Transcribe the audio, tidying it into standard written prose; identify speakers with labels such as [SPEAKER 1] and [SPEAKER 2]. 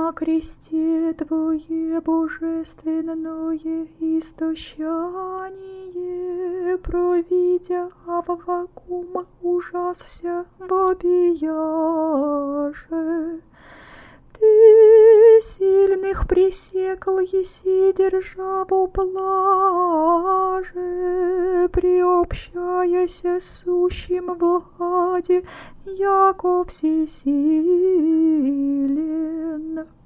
[SPEAKER 1] на кресте Твое божественное истощание, провидя Аввакум, ужасся вопияше. Ты сильных пресекл еси державу блаже, приобщаяся сущим в аде, яко всесилен.